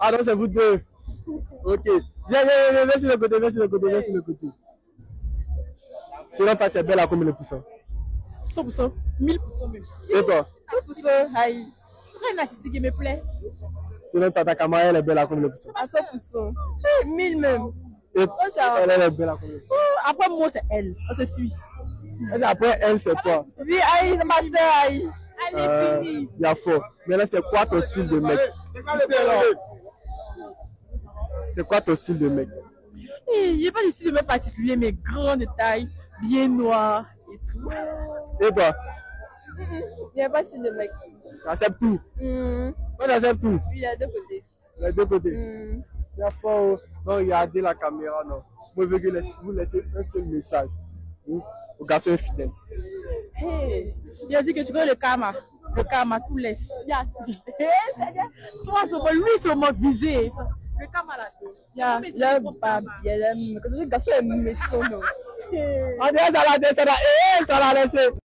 Ah non, c'est vous deux. Ok. Viens sur le côté, viens sur le côté, viens sur le côté. Selon toi, tu es belle à combien de pourcents? 100%, 1000% même. Et toi? 100%, aïe. Rien à ce qui me plaît. Selon toi, ta camarade, elle est belle à combien de pourcents? À 100%. 1000 même. Et elle est belle à combien de pourcents? Après moi, c'est elle. On se suit. Et après, elle, c'est toi? Oui, aïe, c'est ma soeur, aïe. Elle est finie. Il y a fort. Mais là, c'est quoi ton style de mec? C'est quoi ton style de mec? Il n'y a pas de style de mec particulier, mais grande taille, bien noir et tout. Et toi? Il n'y a pas de style de mec. Tu acceptes tout? Toi, tu acceptes tout? Oui, il y a deux côtés. Les deux côtés? Il y a fort. Non, regardez la caméra, non. Moi, je veux que vous laissez un seul message aux garçons infidèles. Hey, il a dit que tu connais le karma. Le karma, tout laisse. Toi, lui, c'est mon visé. Le karma là. Il a pas bien. Parce que ce garçon est méchant. On dirait ça l'a laissé.